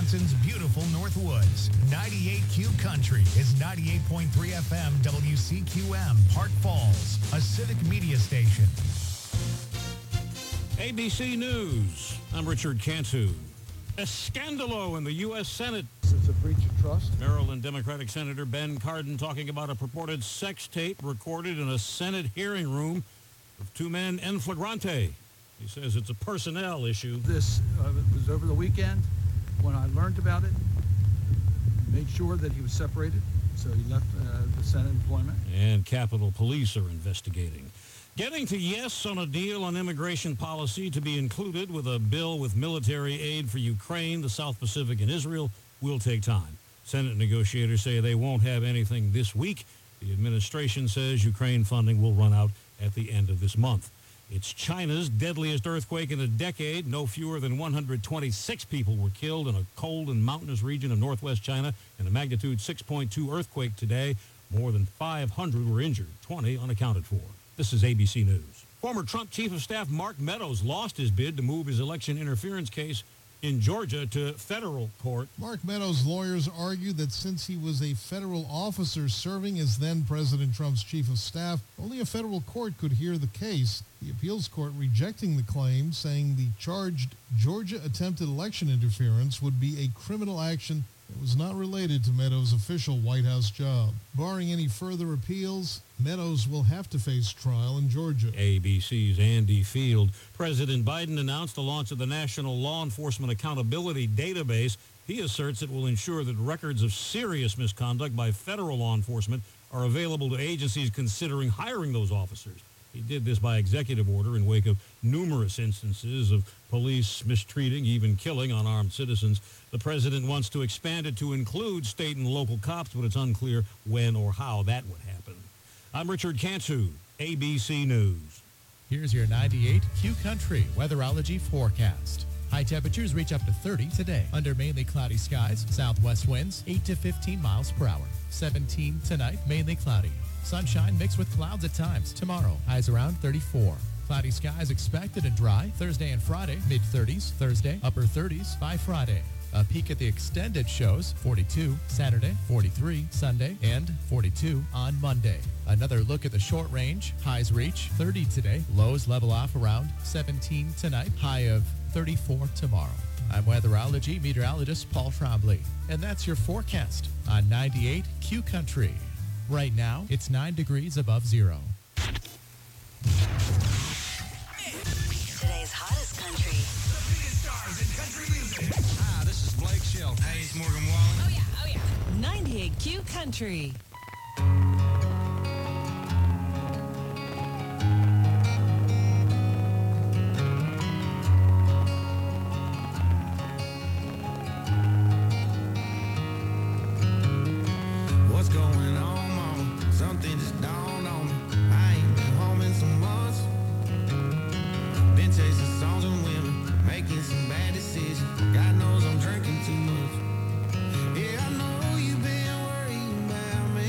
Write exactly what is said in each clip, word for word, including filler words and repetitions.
Wisconsin's beautiful Northwoods. ninety-eight Q Country is ninety-eight point three F M W C Q M, Park Falls, a civic media station. A B C News. I'm Richard Cantu. A scandalo in the U S Senate. It's a breach of trust. Maryland Democratic Senator Ben Cardin talking about a purported sex tape recorded in a Senate hearing room of two men en flagrante. He says it's a personnel issue. This uh, was over the weekend when I learned about it. Made sure that he was separated, so he left uh, the Senate employment. And Capitol Police are investigating. Getting to yes on a deal on immigration policy to be included with a bill with military aid for Ukraine, the South Pacific, and Israel will take time. Senate negotiators say they won't have anything this week. The administration says Ukraine funding will run out at the end of this month. It's China's deadliest earthquake in a decade. No fewer than one hundred twenty-six people were killed in a cold and mountainous region of northwest China in a magnitude six point two earthquake today. More than five hundred were injured, twenty unaccounted for. This is A B C News. Former Trump Chief of Staff Mark Meadows lost his bid to move his election interference case in Georgia to federal court. Mark Meadows' lawyers argued that since he was a federal officer serving as then-President Trump's chief of staff, only a federal court could hear the case. The appeals court rejecting the claim, saying the charged Georgia attempted election interference would be a criminal action that was not related to Meadows' official White House job. Barring any further appeals, Meadows will have to face trial in Georgia. A B C's Andy Field. President Biden announced the launch of the National Law Enforcement Accountability Database. He asserts it will ensure that records of serious misconduct by federal law enforcement are available to agencies considering hiring those officers. He did this by executive order in wake of numerous instances of police mistreating, even killing unarmed citizens. The president wants to expand it to include state and local cops, but it's unclear when or how that would happen. I'm Richard Cantu, A B C News. Here's your ninety-eight Q Country weatherology forecast. High temperatures reach up to thirty today. Under mainly cloudy skies, southwest winds eight to fifteen miles per hour. seventeen tonight, mainly cloudy. Sunshine mixed with clouds at times. Tomorrow, highs around thirty-four. Cloudy skies expected and dry. Thursday and Friday, mid-thirties. Thursday, upper thirties by Friday. A peek at the extended shows, forty-two Saturday, forty-three Sunday, and forty-two on Monday. Another look at the short range. Highs reach thirty today. Lows level off around seventeen tonight. High of thirty-four tomorrow. I'm weatherology meteorologist Paul Trombley. And that's your forecast on ninety-eight Q Country. Right now, it's nine degrees above zero. Today's hottest country. The biggest stars in country music. Hi, this is Blake Shelton. Hey, it's Morgan Wallen. Oh, yeah, oh, yeah. ninety-eight Q Country. What's going on, mama? Something just dawned on me. I ain't been home in some months. Been chasing songs and women, making some bad decisions. God knows I'm drinking too much. Yeah, I know you've been worrying about me.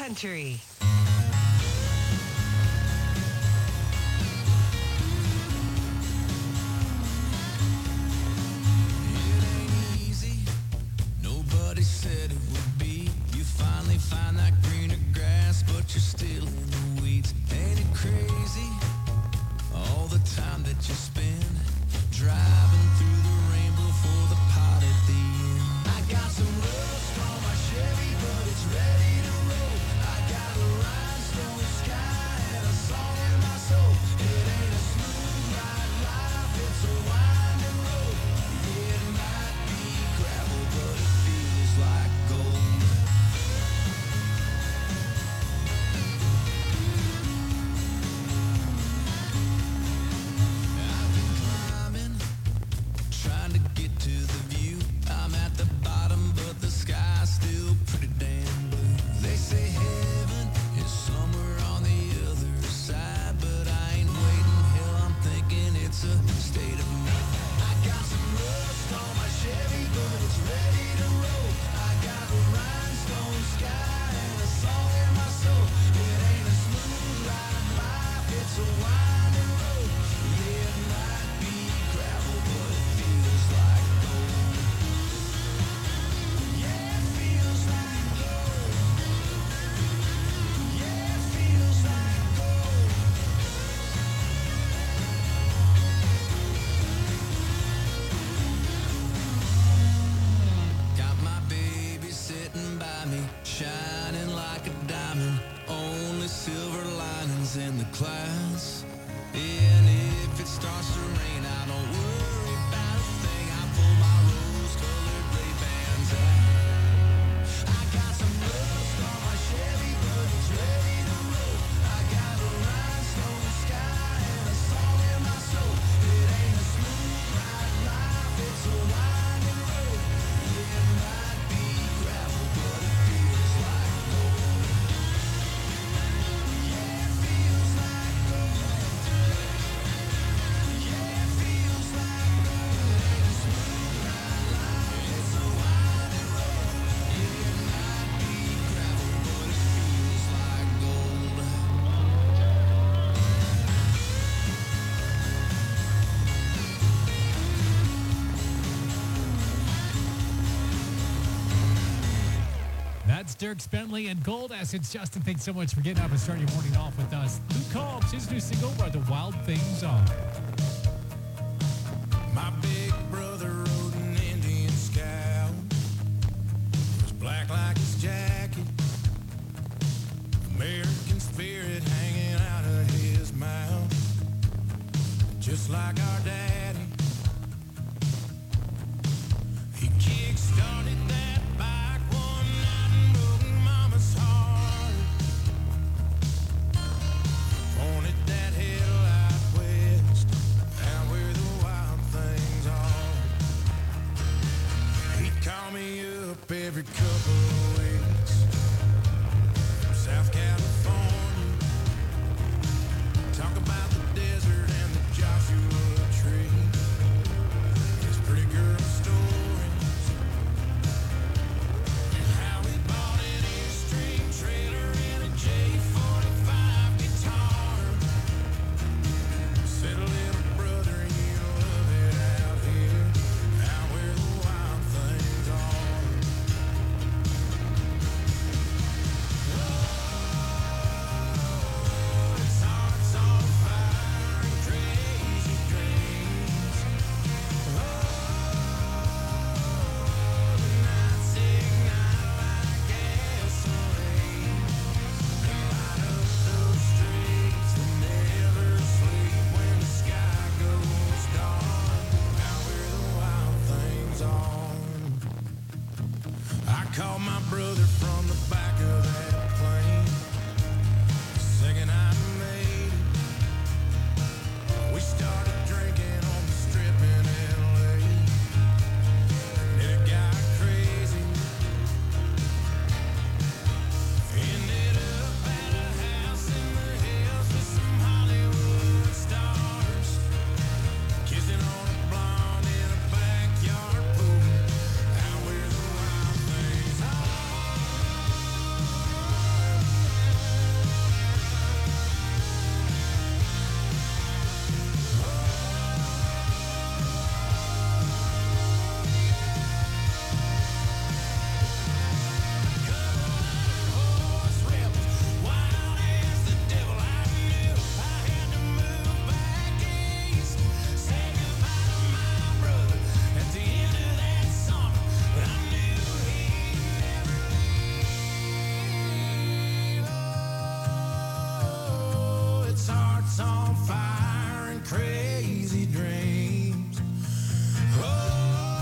Country. Nobody said it would be. You finally find that greener grass, but you're still in the weeds. Ain't it crazy? All the time that you spend driving through the rainbow for the pot at the end. I got some rust on my Chevy, but it's ready to roll. I got a rhinestone sky and a song in my soul. It ain't a smooth ride life, it's a winding road. Yeah, it might be gravel, but it feels like gold. I've been climbing, trying to get to the view. I'm at the bottom, but the sky's still pretty damn blue. They say heaven is somewhere on the other side, but I ain't waiting. Hell, I'm thinking it's a state of mind. I got some rust on my Chevy, but it's ready to roll. I got a rhinestone sky and a song in my soul. It ain't a smooth ride life, it's a winding road. Yeah, it might be gravel, but it feels like gold. Yeah, it feels like gold. Yeah, it feels like gold. Got my baby sitting by me, shining like a diamond. Only silver linings in the clouds. And if it starts to rain, I don't worry about a thing. I pull my rose-colored Ray-Bans out. I got some rust on my Chevy, but it's ready to roll. I got a rhinestone sky and a song in my soul. It ain't a smooth ride life, it's a winding road. Yeah, it might be gravel, but it feels like gold. Yeah, it feels like gold. Yeah, it feels like gold. It ain't a smooth ride life, it's a winding road. Yeah, it might be gravel, but it feels like gold. That's Dirk Bentley and Gold Acids. Justin, thanks so much for getting up and starting your morning off with us. Luke Combs, his new single, Where the Wild Things Are. My big brother rode an Indian scout. It was black like his jacket. American spirit hanging out of his mouth. Just like our daddy. He kick-started that bike one night and broke mama's heart. Pointed that headlight west, out where the wild things are. He'd call me up every couple of weeks from South California. Talk about the desert and the Joshua tree. His pretty girl stories. And how he bought an Airstream trailer and a J forty-five guitar. Said, little brother, you love it out here, out where the wild things are. Oh, his heart's on fire and crazy dreams. Oh, the nights ignite like gasoline. And light up those streets that never sleep when the sky goes dark. Out where the wild things are. I called my brother from the back of that plane. The second I made it, we started drinking on the strip in L A. And it got crazy. Ended up at a house in the hills with some Hollywood stars, kissing on a blonde in a backyard pool, out where the wild things are. crazy dreams. Oh.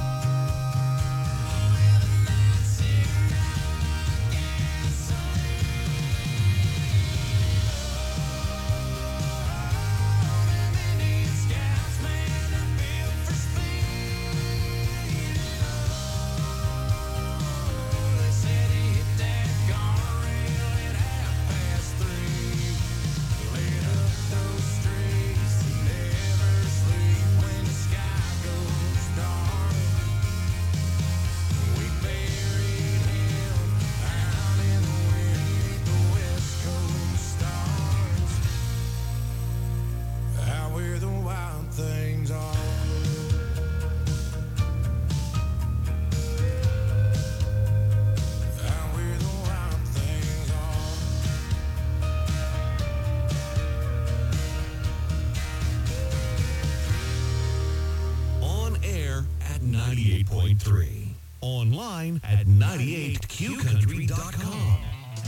ninety-eight point three. Online at ninety-eight q country dot com.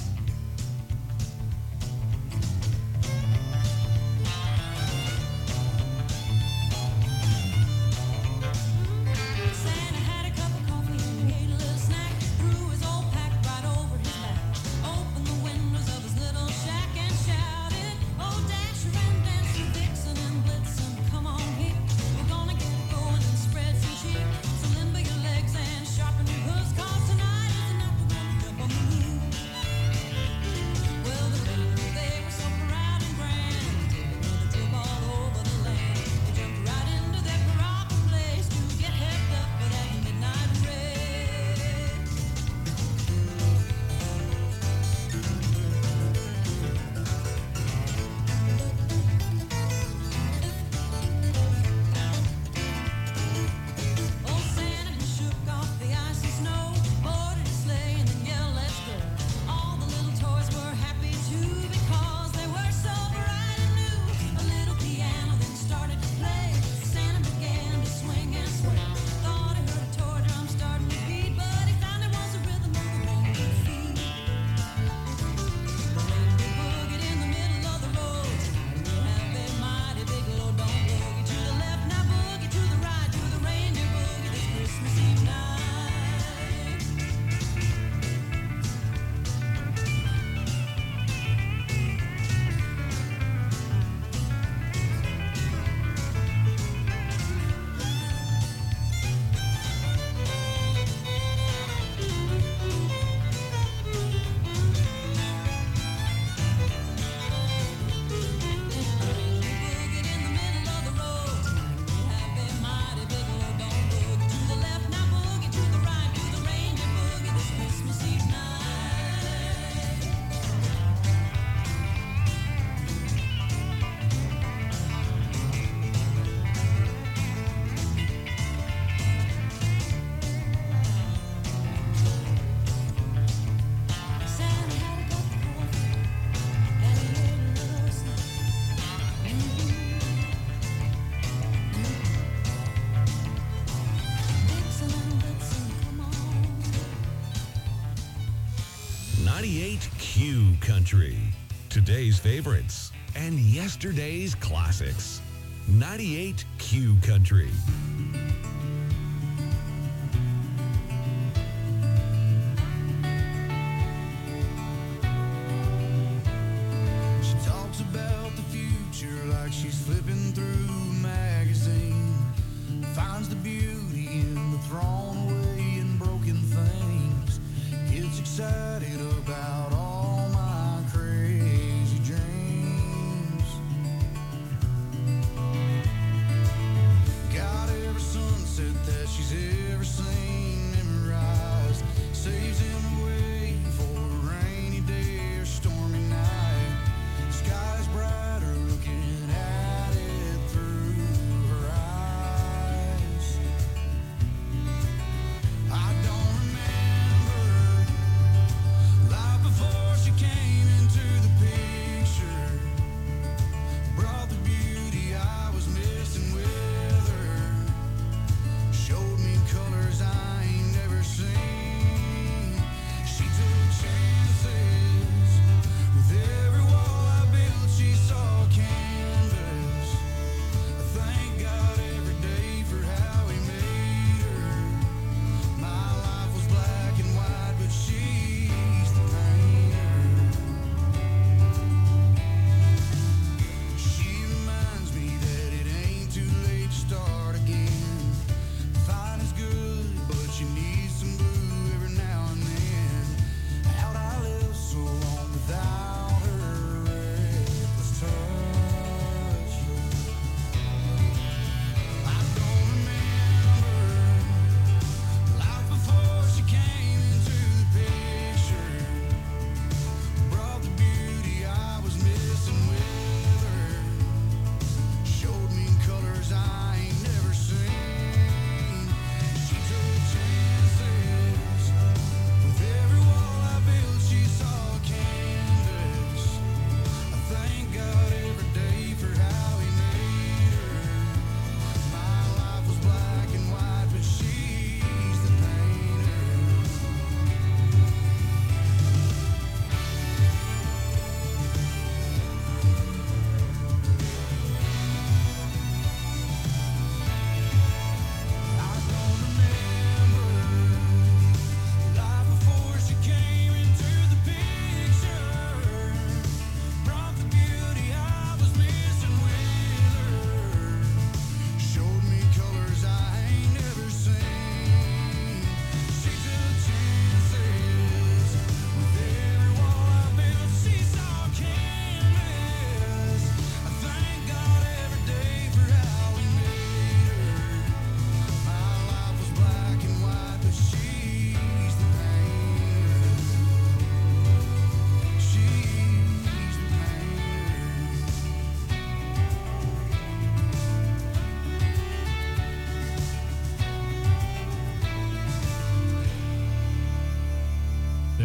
ninety-eight Q Country. Today's favorites and yesterday's classics. ninety-eight Q Country. She talks about the future like she's flipping through a magazine. Finds the beauty in the thrown away and broken things. Gets excited about all my crazy dreams. God, every sunset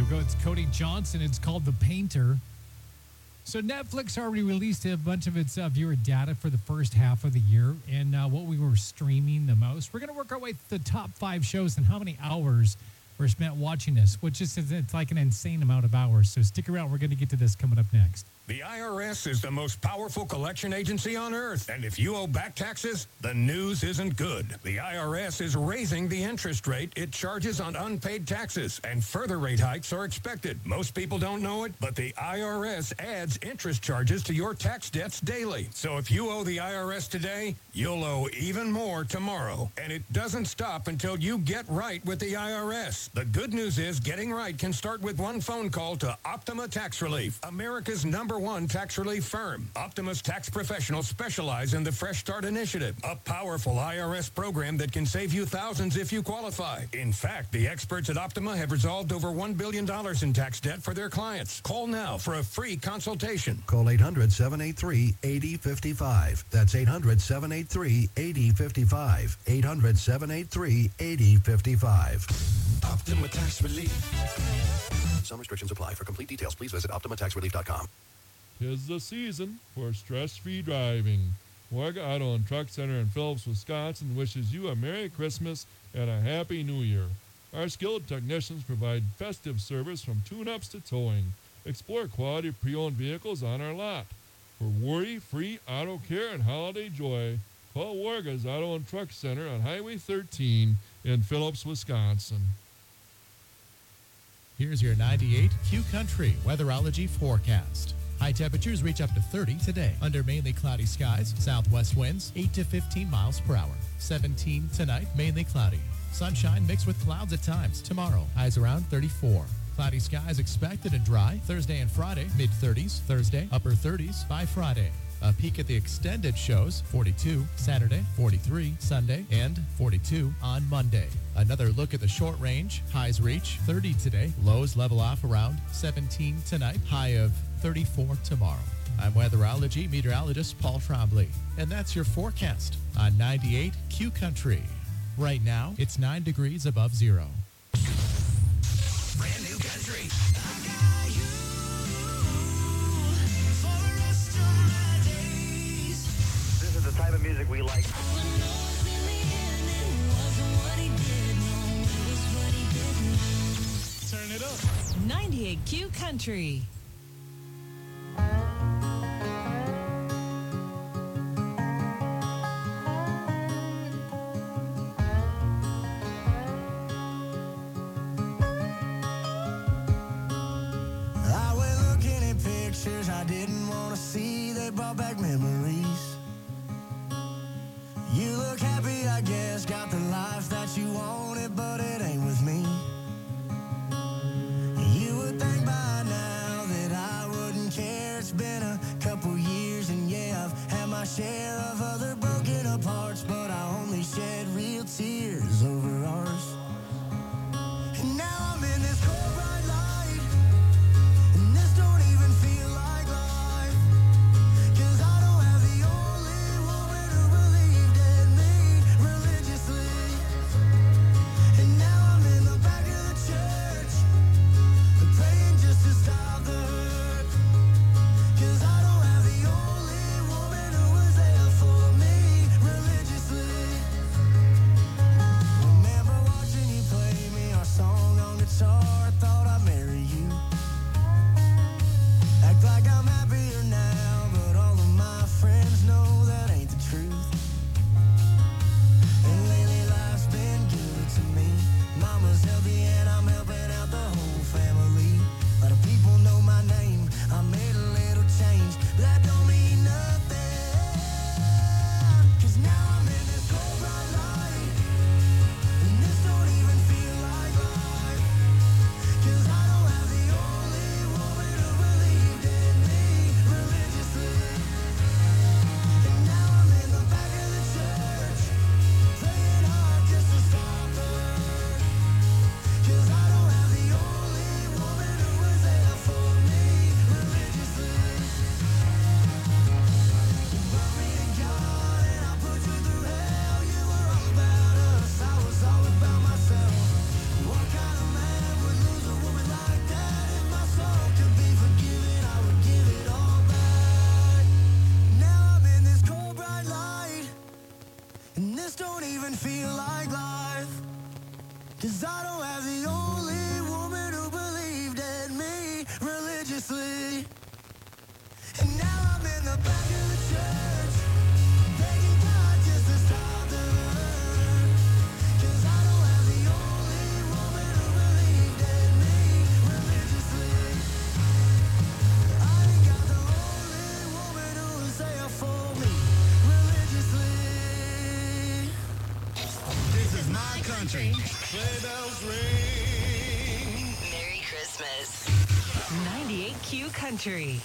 ago. It's Cody Johnson. It's called The Painter. So Netflix already released a bunch of its uh, viewer data for the first half of the year and uh, what we were streaming the most. We're going to work our way through the top five shows and how many hours were spent watching this, which is it's like an insane amount of hours. So stick around. We're going to get to this coming up next. The I R S is the most powerful collection agency on earth. And if you owe back taxes, the news isn't good. The I R S is raising the interest rate it charges on unpaid taxes, and further rate hikes are expected. Most people don't know it, but the I R S adds interest charges to your tax debts daily. So if you owe the I R S today, you'll owe even more tomorrow. And it doesn't stop until you get right with the I R S. The good news is getting right can start with one phone call to Optima Tax Relief, America's number one tax relief firm. Optima's tax professionals specialize in the Fresh Start Initiative, a powerful I R S program that can save you thousands if you qualify. In fact, the experts at Optima have resolved over one billion dollars in tax debt for their clients. Call now for a free consultation. Call eight hundred, seven eight three, eight zero five five. That's eight hundred, seven eight three, eight zero five five. eight hundred, seven eight three, eight zero five five. Optima Tax Relief. Some restrictions apply. For complete details, please visit optima tax relief dot com. 'Tis the season for stress-free driving. Warga Auto and Truck Center in Phillips, Wisconsin wishes you a Merry Christmas and a Happy New Year. Our skilled technicians provide festive service from tune-ups to towing. Explore quality pre-owned vehicles on our lot. For worry-free auto care and holiday joy, call Warga's Auto and Truck Center on Highway thirteen in Phillips, Wisconsin. Here's your ninety-eight Q Country weatherology forecast. High temperatures reach up to thirty today. Under mainly cloudy skies, southwest winds eight to fifteen miles per hour. seventeen tonight, mainly cloudy. Sunshine mixed with clouds at times. Tomorrow, highs around thirty-four. Cloudy skies expected and dry. Thursday and Friday, mid thirties. Thursday, upper thirties by Friday. A peek at the extended shows, forty-two Saturday, forty-three Sunday, and forty-two on Monday. Another look at the short range. Highs reach thirty today. Lows level off around seventeen tonight. High of thirty-four tomorrow. I'm weatherology meteorologist Paul Trombley. And that's your forecast on ninety-eight Q Country. Right now, it's nine degrees above zero. Brand new country. This is the type of music we like. Turn it up. ninety-eight Q Country. I went looking at pictures I didn't want to see. They brought back memories. You look happy, I guess. Got the life that you wanted, but it ain't with me. You would think by now that I wouldn't care. It's been a couple years, and yeah, I've had my share of other broken apart, but I only shed real tears over ours. And now I'm in this cold bright light, and this don't even feel like life, 'cause I don't have the Q Country.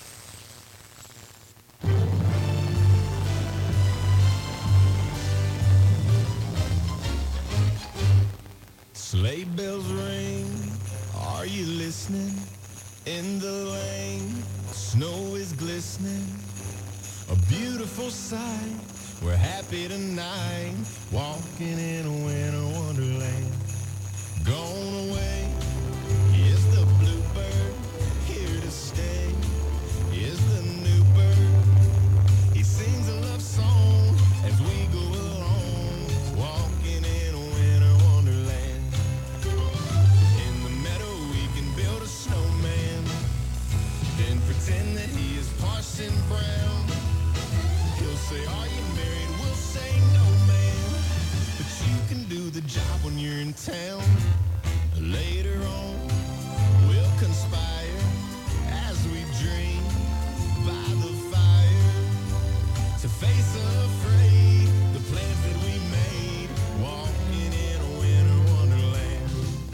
Sleigh bells ring, are you listening? In the lane, snow is glistening, a beautiful sight. We're happy tonight, walking in a winter wonderland. Gone away is the bluebird, here to stay is the new bird. He sings a love song as we go along, walking in a winter wonderland. In the meadow we can build a snowman, then pretend that he is Parson Brown. He'll say, are you married? We'll say, no, man. But you can do the job when you're in town. Later on, we'll conspire as we dream by the fire to face afraid the plans that we made, walking in a winter wonderland.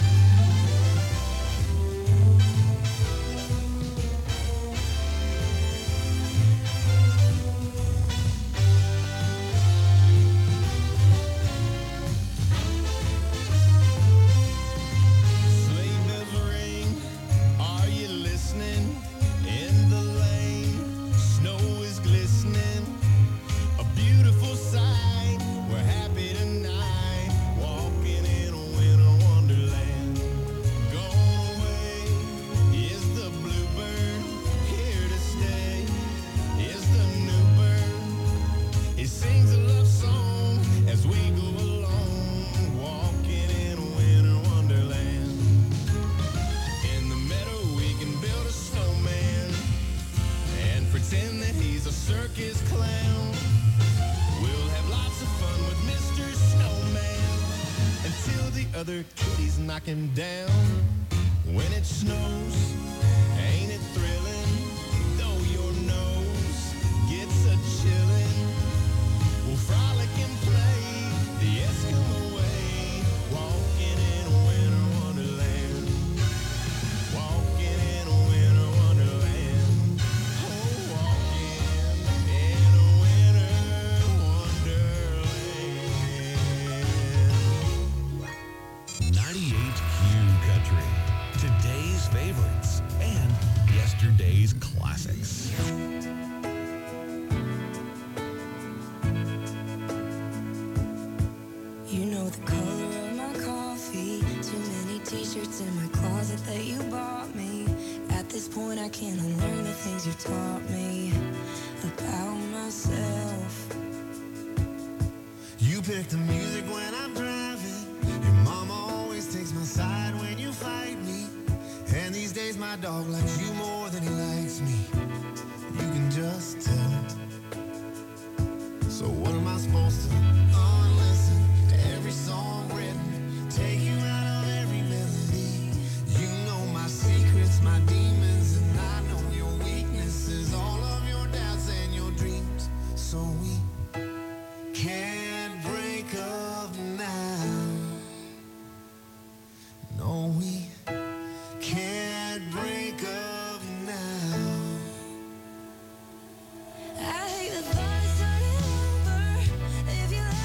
Other kitties knock him down. When it snows, ain't it thrilling? Though your nose gets a chillin', we'll frolic and play the Eskimo way, walking in a winter wonderland. Walking in a winter wonderland. Oh, walking in a winter wonderland. ninety-eight Q Country. Today's favorites and yesterday's classics. You know the color of my coffee. Too many t-shirts in my closet that you bought me. At this point I can't unlearn the things you've taught me about myself. You pick the music when I'm driving. Your mama always takes my side when you fight me. And these days my dog likes you more than he likes me. You can just tell. So what am I supposed to do? Unlisten to every song written, take you out of every melody. You know my secrets, my demons, and I know your weaknesses, all of your doubts and your dreams. So we can't break up now. No, we can't break up now. I hate the thought of starting over. If you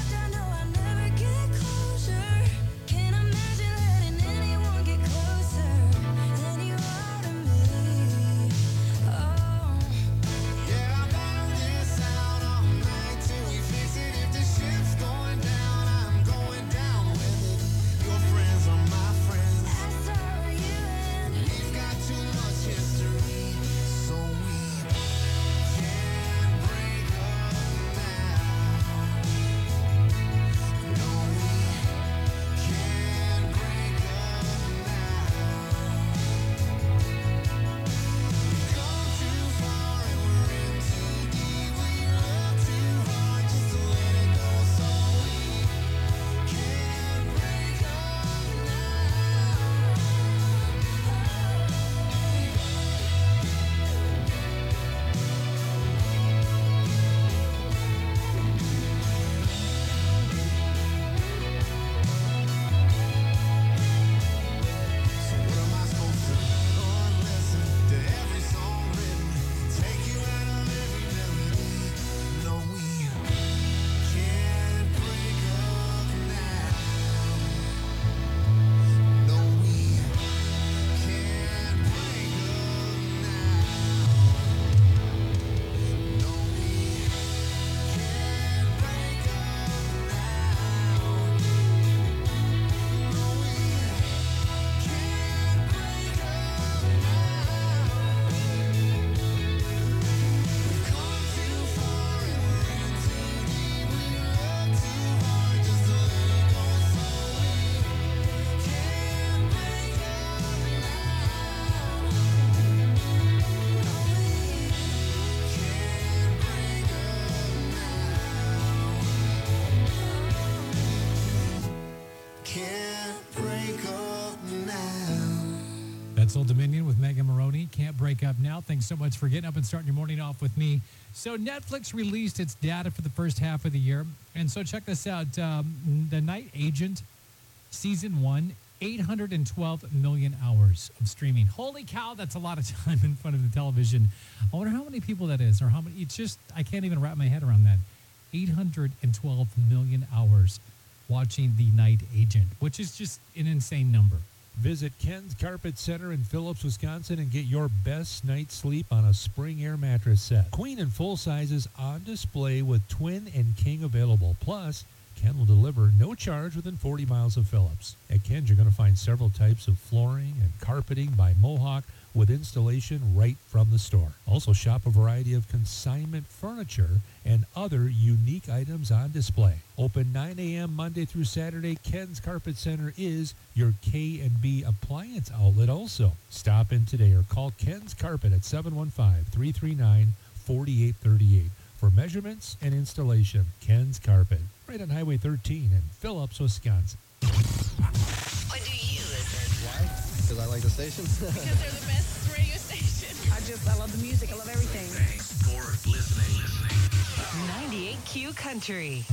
That's Old Dominion with Megan Maroney. Can't break up now. Thanks so much for getting up and starting your morning off with me. So Netflix released its data for the first half of the year. And so check this out. Um, The Night Agent, Season one, eight hundred twelve million hours of streaming. Holy cow, that's a lot of time in front of the television. I wonder how many people that is, or how many. It's just, I can't even wrap my head around that. eight hundred twelve million hours watching The Night Agent, which is just an insane number. Visit Ken's Carpet Center in Phillips, Wisconsin, and get your best night's sleep on a spring air mattress set. Queen and full sizes on display with twin and king available. Plus, Ken will deliver no charge within forty miles of Phillips. At Ken's, you're going to find several types of flooring and carpeting by Mohawk with installation right from the store. Also shop a variety of consignment furniture and other unique items on display. Open nine a.m. Monday through Saturday, Ken's Carpet Center is your K and B appliance outlet also. Stop in today or call Ken's Carpet at seven one five, three three nine, four eight three eight for measurements and installation. Ken's Carpet, right on Highway thirteen in Phillips, Wisconsin. What do you listen? Why? Because I like the station. Because they're the best radio station. I just, I love the music. I love everything. Thanks for listening. ninety-eight Q Country.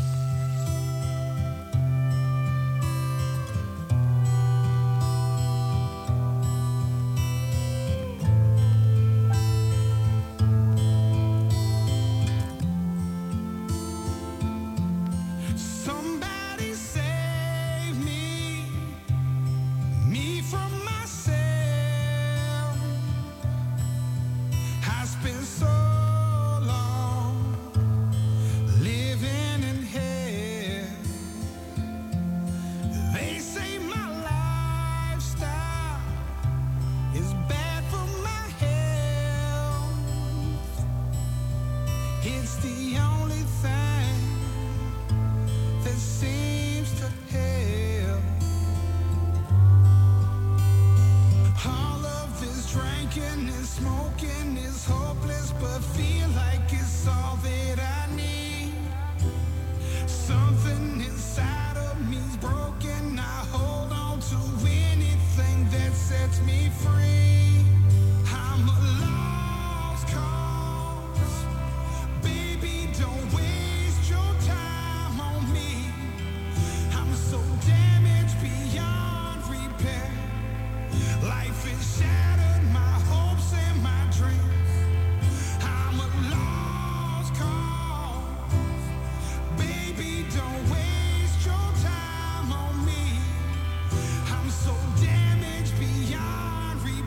Somebody save me, me from myself. I spent so long living in hell. They say my lifestyle is bad for my health. It's the only thing that seems to help. All of this drinking and smoking is hopeless, but feel like it's all that I need. Something inside of me's broken. I hold on to anything that sets me free. I'm a lost cause. Baby, don't waste your time on me. I'm so damaged beyond repair. Life is shattered, my hopes and my dreams. I'm a lost cause. Baby, don't waste your time on me. I'm so damaged beyond repair.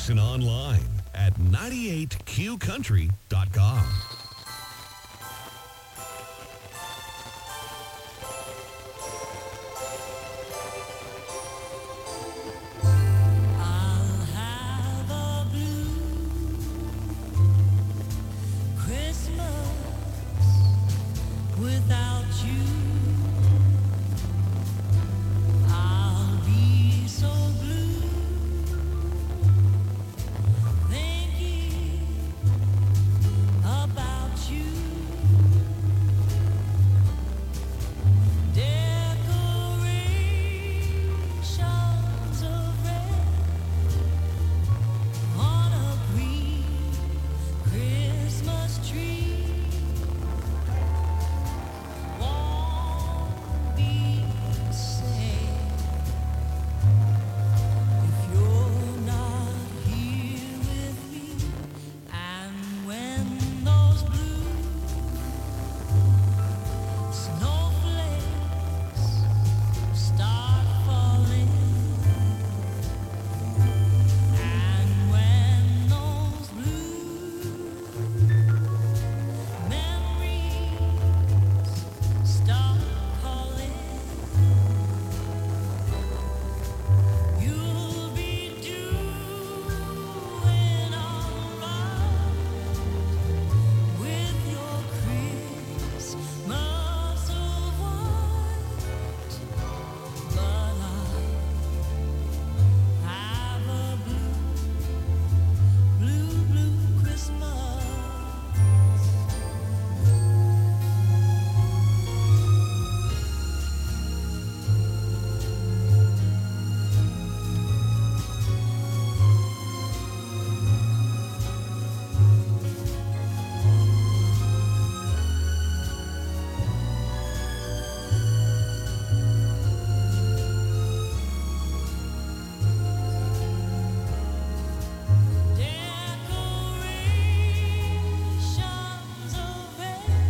Listen online at ninety-eight q country dot com. I'll have a blue Christmas without you. I'll be so blue thinking about you. Decorations of red on a green Christmas tree won't be the same if you're not here with me. And when those blue snowflakes start falling, and when those blue memories start calling, you'll be doing alright with your Christmas of white. But I have a blue, blue, blue Christmas. Decorations of red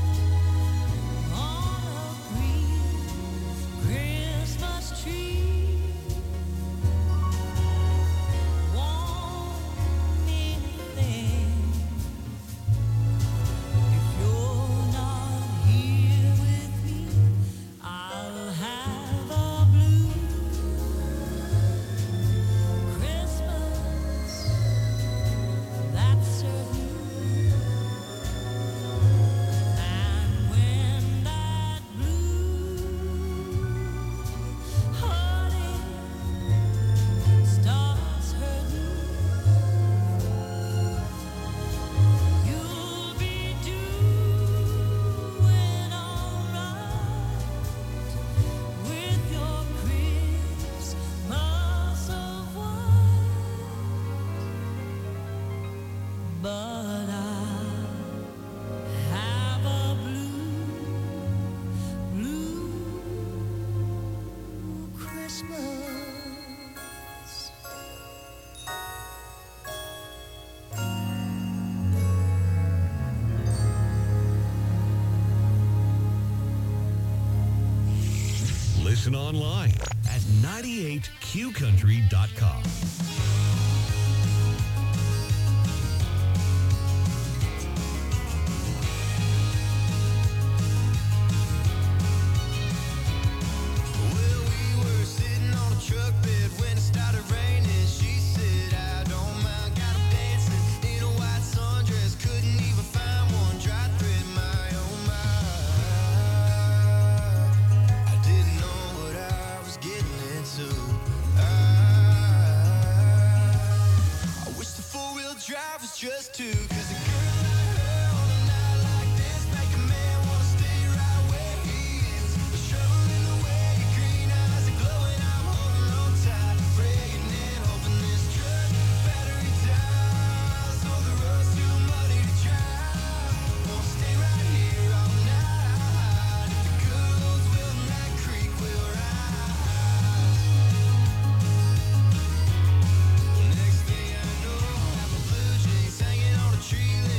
on a green Christmas tree won't mean a thing if you're not here with me. I'll have a blue Christmas, that's certain. And when that blue heartache starts hurting, you'll be doing alright with your Christmas of white. But I have a blue, blue Christmas. Listen online at ninety-eight q country dot com. Well, we were sitting on a truck bed when it started raining. She said, I don't mind, got 'em dancing in a white sundress. Couldn't even find one dry thread, my oh my. I didn't know what I was getting into. I, I wish the four-wheel drive was just two, 'cause a girl like her on a night like this make a man wanna stay right where he is. The shovel in the way, your green eyes are glowing. I'm holding on tight, praying and hoping this truck battery dies. So the road's too muddy to drive. Won't stay right here all night. If the good old will, that creek will rise. Next thing I know, I have a blue jeans hanging on a tree.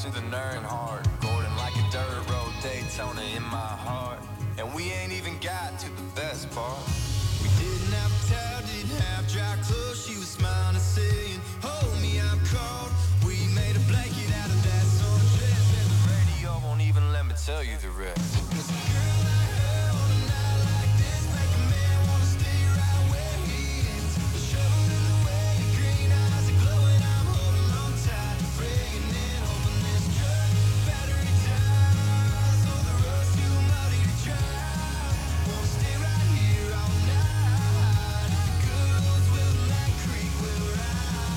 see the nerve hard. Gordon like a dirt road, Daytona in my heart. And we ain't even got to the best part. We didn't have a towel, didn't have dry clothes. She was smiling and saying, hold me, I'm cold. We made a blanket out of that sundress, and the radio won't even let me tell you the rest. Cause a girl like her on a night like this make a man wanna stay right where he is. A shovel in the way, green eyes are glowing, I'm holding on tight, praying and hoping this truck battery dies. Oh, the road's too muddy to drive. Won't stay right here all night. The good roads will, that creek will rise.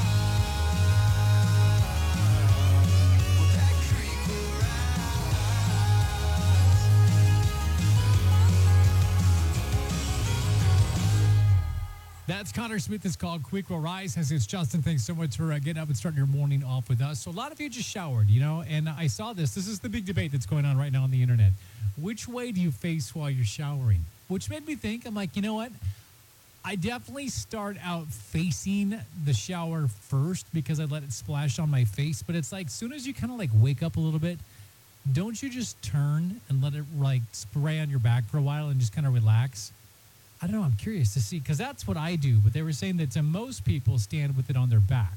Well, that creek will rise. That's Connor Smith. It's called Quick Will Rise. As it's Justin, thanks so much for uh, getting up and starting your morning off with us. So a lot of you just showered, you know, and I saw this. This is the big debate that's going on right now on the internet. Which way do you face while you're showering? Which made me think, I'm like, you know what? I definitely start out facing the shower first because I let it splash on my face. But it's like, as soon as you kind of like wake up a little bit, don't you just turn and let it like spray on your back for a while and just kind of relax? I don't know. I'm curious to see because that's what I do. But they were saying that to most people stand with it on their back.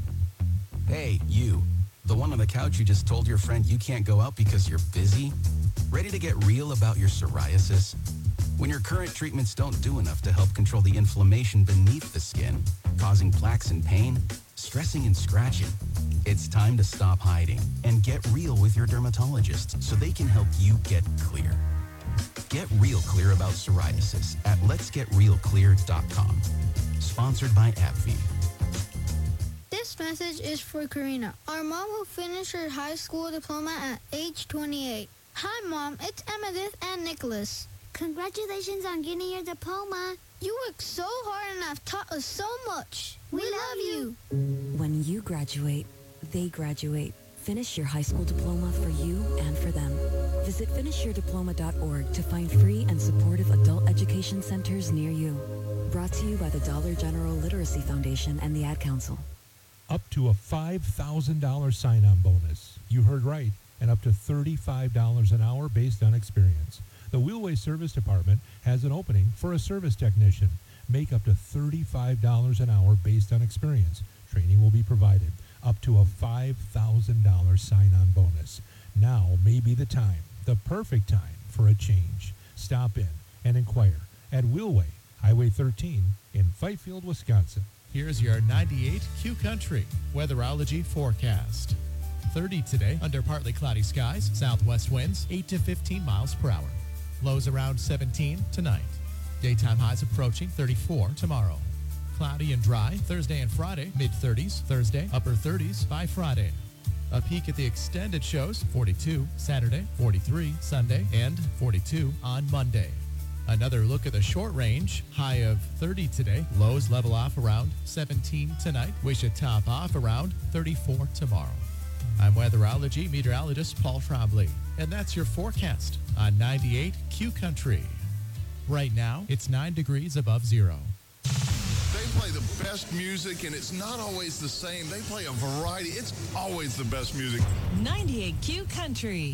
Hey, you. The one on the couch you just told your friend you can't go out because you're busy? Ready to get real about your psoriasis? When your current treatments don't do enough to help control the inflammation beneath the skin, causing plaques and pain, stressing and scratching, it's time to stop hiding and get real with your dermatologist so they can help you get clear. Get real clear about psoriasis at lets get real clear dot com. Sponsored by AbbVie. This message is for Karina, our mom who finished her high school diploma at age twenty-eight. Hi, Mom. It's Emmettith and Nicholas. Congratulations on getting your diploma. You worked so hard and have taught us so much. We, we love you. When you graduate, they graduate. Finish your high school diploma for you and for them. Visit finish your diploma dot org to find free and supportive adult education centers near you. Brought to you by the Dollar General Literacy Foundation and the Ad Council. Up to a five thousand dollars sign-on bonus. You heard right. And up to thirty-five dollars an hour based on experience. The Wheelway Service Department has an opening for a service technician. Make up to thirty-five dollars an hour based on experience. Training will be provided. Up to a five thousand dollars sign-on bonus. Now may be the time, the perfect time for a change. Stop in and inquire at Wheelway, Highway thirteen in Fifield, Wisconsin. Here's your ninety-eight Q Country weatherology forecast. thirty today under partly cloudy skies, southwest winds eight to fifteen miles per hour. Lows around seventeen tonight. Daytime highs approaching thirty-four tomorrow. Cloudy and dry Thursday and Friday, mid thirties. Thursday, upper thirties by Friday. A peek at the extended shows, forty-two Saturday, forty-three Sunday, and forty-two on Monday. Another look at the short range, high of thirty today. Lows level off around seventeen tonight. We should top off around thirty-four tomorrow. I'm weatherology meteorologist Paul Trombley, and that's your forecast on ninety-eight Q Country. Right now, it's nine degrees above zero. They play the best music, and it's not always the same. They play a variety. It's always the best music. ninety-eight Q Country.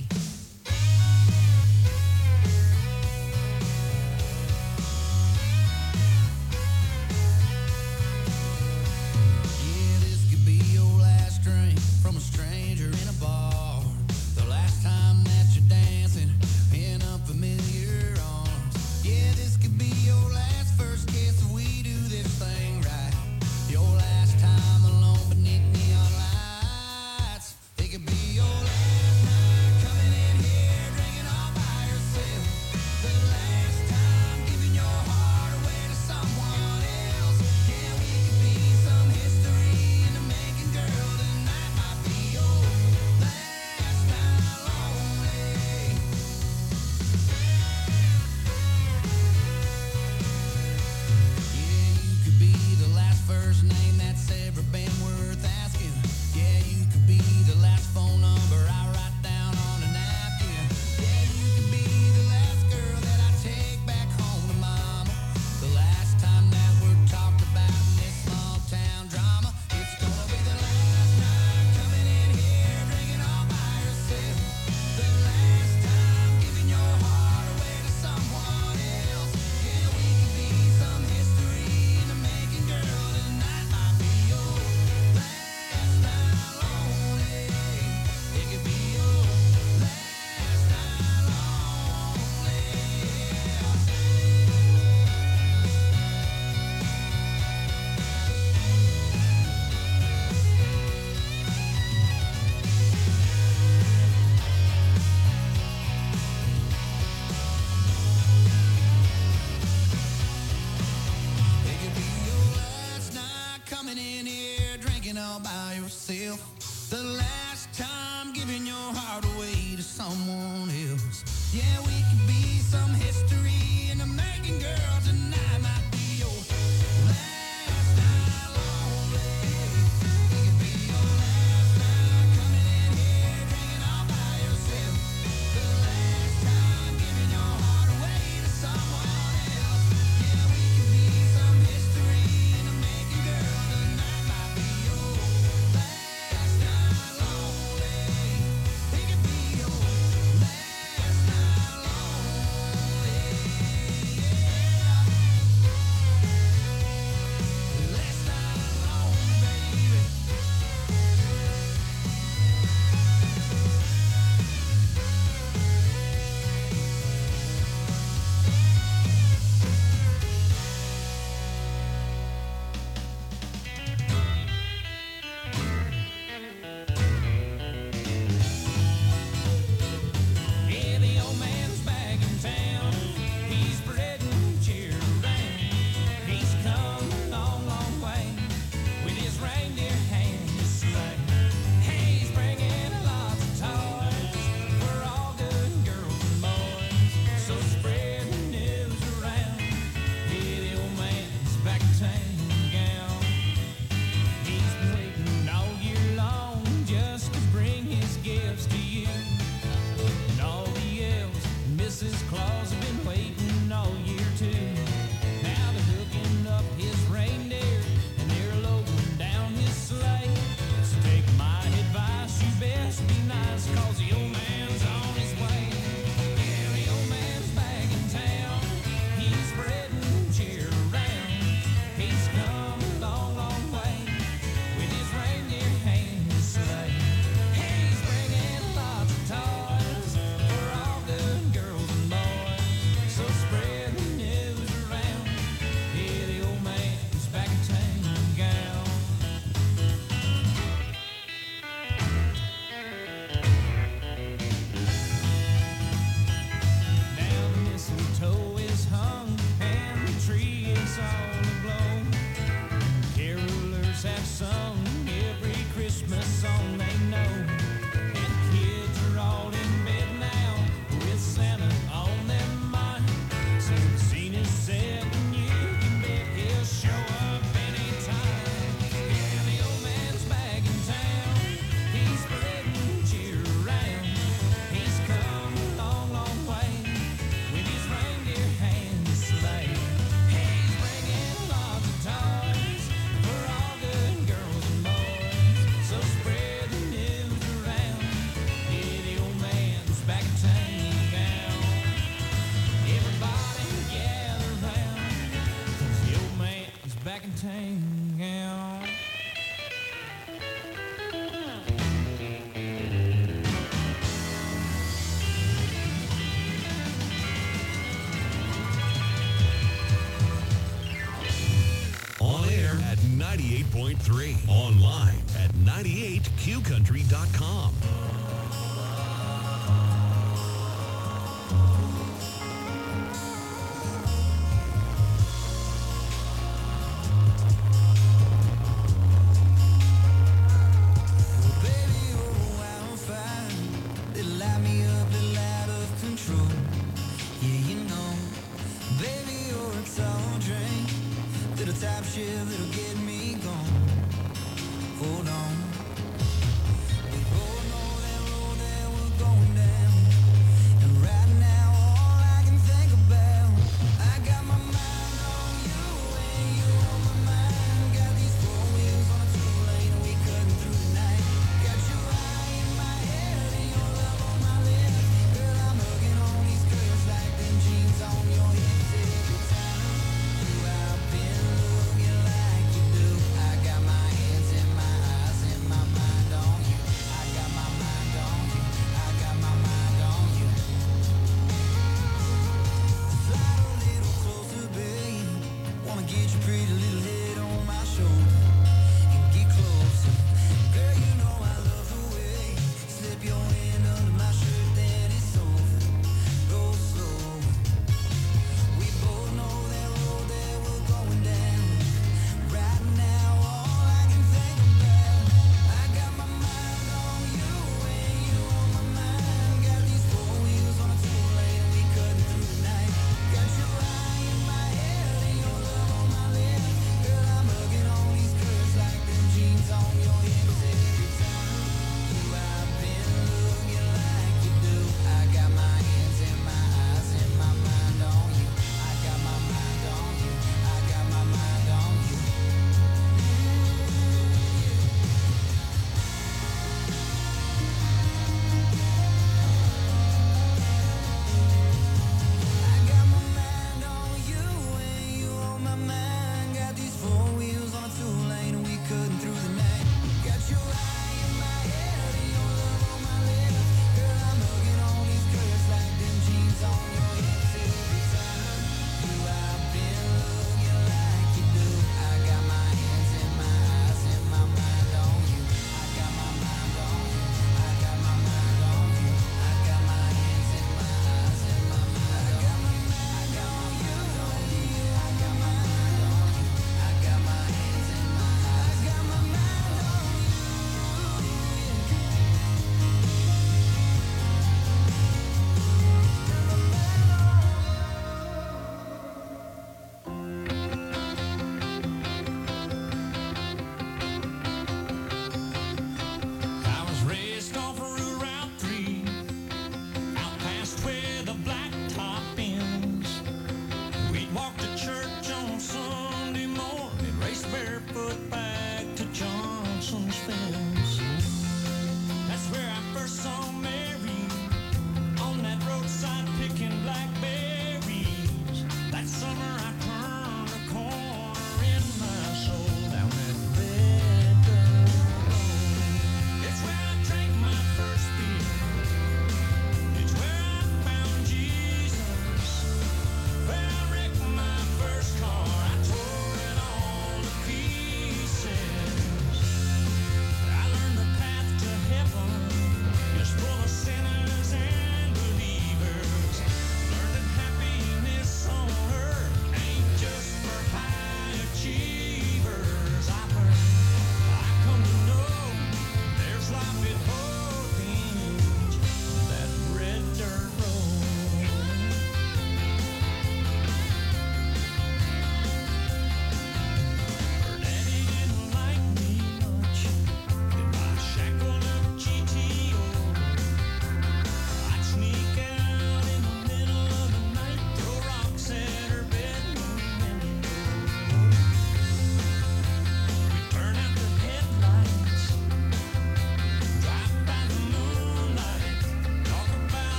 Yeah, this could be your last drink from a stranger in a bar. The last time that you're dancing in unfamiliar arms. Yeah, this could be your last first kiss if we do this thing right. Your last time alone beneath neon lights. It could be your last night coming in yourself. The last time giving your heart away to someone else. Yeah, we could be some history in the making, girl. Tonight might be your last night lonely. It could be your last night coming in here drinking all by yourself. The last time giving your heart away to someone else. Yeah, we could be some history in the making, girl. Tonight might be your last night lonely. It could be your last night lonely. Yeah. Last night alone, baby. Yeah, the old man's back in town. He's spreading cheer around. He's come a long, long way with his reindeer and his sleigh. Hey, he's bringing lots of toys for all good girls and boys. So spread the news around. Yeah, the old man's back in town. He's been waiting all year long just to bring his gifts to you. And all the elves and Missus Claus have been waiting all year too. Now they're hooking up his reindeer and they're loading down his sleigh. So take my advice, you best be nice, 'cause the old man's on his way. Yeah, the old man's back in town. He's spreading cheer around. He's come a long, long way with his reindeer and his sleigh. He's bringing lots of toys for all good girls and boys. So spread the news around. Yeah, the old man's back in town, gal. Now the mistletoe is hung and the tree is all aglow. Carolers have sung every Christmas song they know. And kids are all in bed now with Santa on their mind. So the scene is set and you can bet he'll show up anytime. Yeah, the old man's back in town. He's spreading cheer around. He's come a long, long way with his reindeer and his sleigh. He's bringing lots of toys for all good girls and boys. So spread the news around. Yeah, the old man's back in town, gal. Everybody gather round, 'cause the old man's back in town, gal. On air at ninety-eight point three. Online at ninety-eight q country dot com.